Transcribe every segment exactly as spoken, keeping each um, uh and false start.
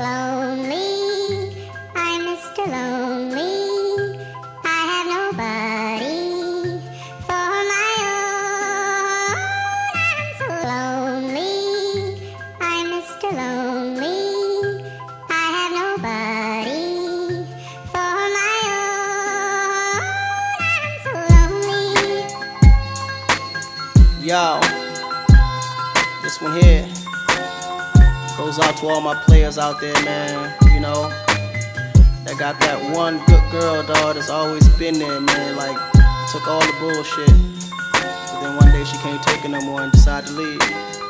Lonely, I'm Mister Lonely. I have nobody for my own. I'm so lonely, I'm Mister Lonely. I have nobody for my own. I'm so lonely. Yo, this one here goes out to all my players out there, man. You know, that got that one good girl, dog, that's always been there, man. Like, took all the bullshit, but then one day she can't take it no more and decided to leave.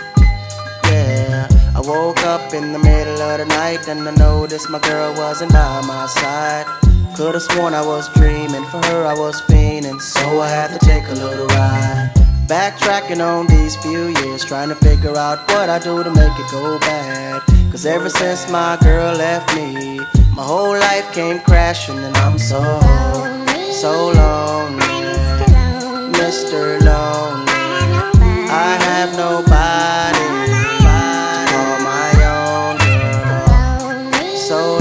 Yeah, I woke up in the middle of the night and I noticed my girl wasn't by my side. Could've sworn I was dreaming, for her I was fiending, so I had to take a little ride. Backtracking on these few years, trying to figure out what I do to make it go bad. Cause ever since my girl left me, my whole life came crashing and I'm so, so lonely. Mister Lonely, I have nobody to call my own girl. So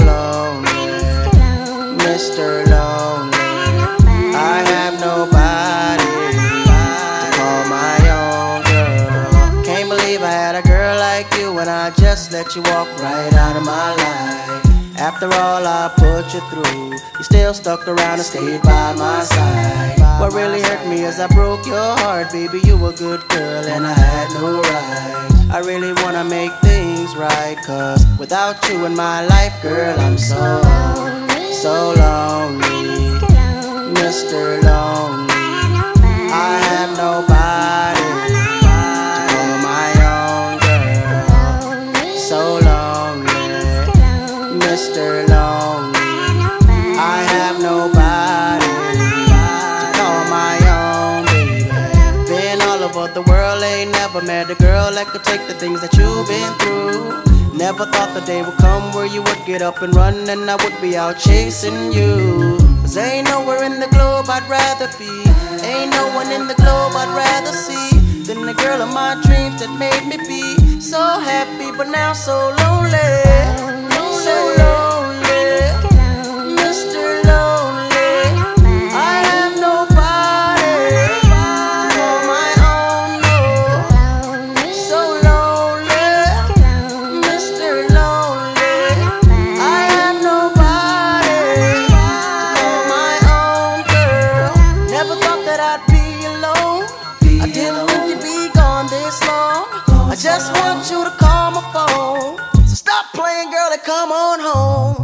lonely, Mister Lonely, I have nobody to call my own girl. Can't believe I had a girl like you and I just let you walk right out of my life. After all I put you through, you still stuck around and stayed by my side. What really hurt me is I broke your heart, baby. You were a good girl and I had no right. I really wanna make things right, cause without you in my life, girl, I'm so, so lonely. Mister Lonely, I have nobody to call my own girl. So lonely, Mister Lonely, I have nobody to call my own, baby. Been all over the world, ain't never met a girl that could take the things that you've been through. Never thought the day would come where you would get up and run and I would be out chasing you. Cause ain't nowhere in the globe I'd rather be, ain't no one in the globe I'd rather see than the girl of my dreams that made me be so happy but now so lonely. So lonely, Mister Lonely, I have nobody to call my own, no. So lonely, Mister Lonely, I have nobody to call my own girl. Never thought that I'd be alone, I didn't think you'd be gone this long. I just want you to call my phone. So stop playing, girl, and come on home.